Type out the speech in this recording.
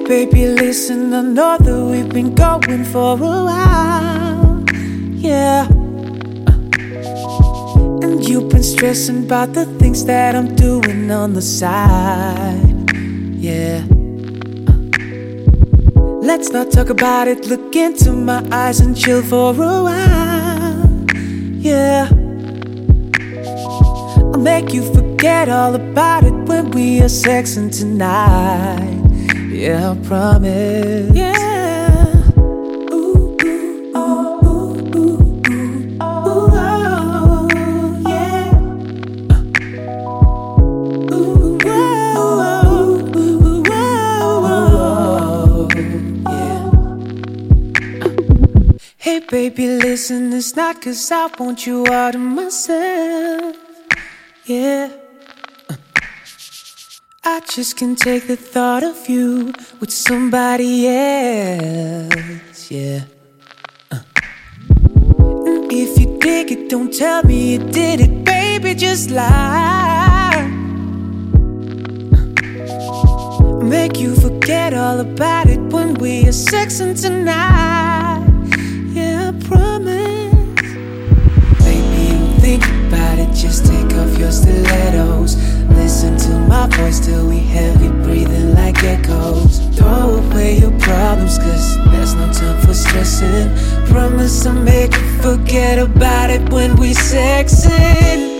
Baby, listen, I know that we've been going for a while, yeah. And you've been stressing about the things that I'm doing on the side, yeah. Let's not talk about it, look into my eyes and chill for a while, yeah. I'll make you forget all about it when we are sexing tonight, yeah, I promise. Yeah. Ooh, ooh, oh, ooh, ooh, ooh, oh, yeah. Ooh, oh, ooh, oh, yeah. Hey baby, listen, it's not 'cause I want you out of myself, yeah. I just can't take the thought of you with somebody else, yeah. And if you dig it, don't tell me you did it, baby, just lie. Make you forget all about it when we are sexing tonight, yeah, I promise. Baby, don't think about it, just take off your stilettos. Listen to my voice till we heavy breathing like echoes. Throw away your problems 'cause there's no time for stressing. Promise I'll make you forget about it when we sexing.